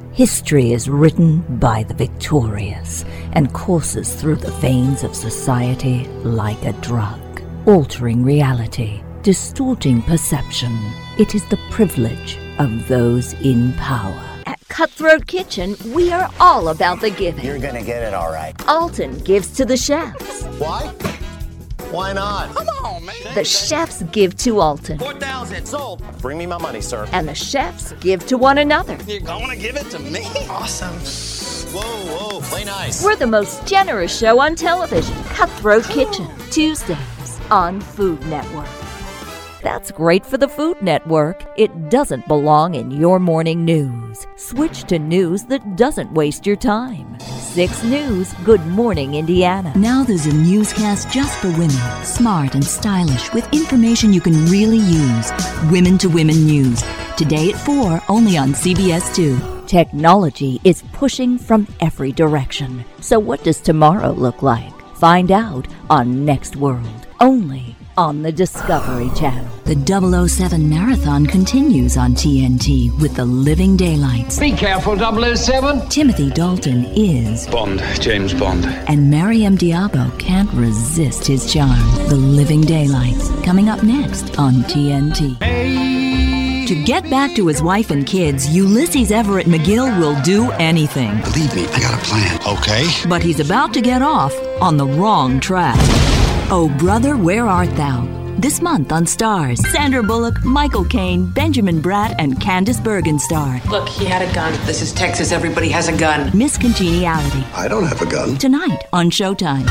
History is written by the victorious and courses through the veins of society like a drug, altering reality, distorting perception. It is the privilege of those in power. At Cutthroat Kitchen, we are all about the giving. You're gonna get it all right. Alton gives to the chefs. Why? Why not? Come on, man. The chefs give to Alton. 4,000 sold. Bring me my money, sir. And the chefs give to one another. You're gonna give it to me? Awesome. Whoa, play nice. We're the most generous show on television. Cutthroat Kitchen, Tuesdays on Food Network. That's great for the Food Network. It doesn't belong in your morning news. Switch to news that doesn't waste your time. 6 News, Good Morning Indiana. Now there's a newscast just for women. Smart and stylish with information you can really use. Women to Women News. Today at 4, only on CBS 2. Technology is pushing from every direction. So what does tomorrow look like? Find out on Next World, only on the Discovery Channel. The 007 Marathon continues on TNT with the Living Daylights. Be careful, 007. Timothy Dalton is Bond, James Bond. And Mariam Diabo can't resist his charm. The Living Daylights, coming up next on TNT. Hey. To get back to his wife and kids, Ulysses Everett McGill will do anything. Believe me, I got a plan. Okay. But he's about to get off on the wrong track. Oh, Brother, Where Art Thou? This month on Stars, Sandra Bullock, Michael Caine, Benjamin Bratt, and Candice Bergen star. Look, he had a gun. This is Texas. Everybody has a gun. Miss Congeniality. I don't have a gun. Tonight on Showtime.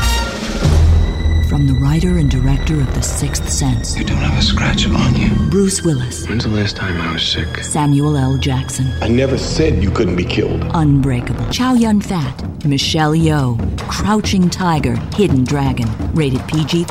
From the writer and director of The Sixth Sense. You don't have a scratch on you. Bruce Willis. When's the last time I was sick? Samuel L. Jackson. I never said you couldn't be killed. Unbreakable. Chow Yun-fat. Michelle Yeoh. Crouching Tiger, Hidden Dragon. Rated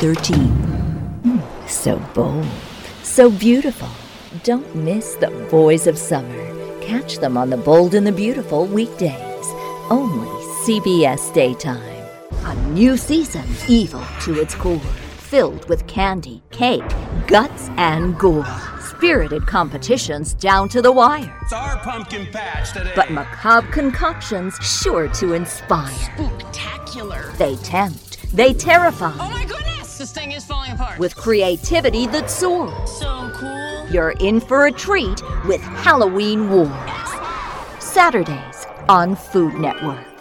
PG-13. So bold, so beautiful. Don't miss the Boys of Summer. Catch them on The Bold and the Beautiful weekdays. Only CBS Daytime. A new season, evil to its core. Filled with candy, cake, guts, and gore. Spirited competitions down to the wire. It's our pumpkin patch today. But macabre concoctions sure to inspire. Spooktacular. They tempt, they terrify. Oh my goodness! This thing is falling apart. With creativity that soars. So cool. You're in for a treat with Halloween Wars. Saturdays on Food Network.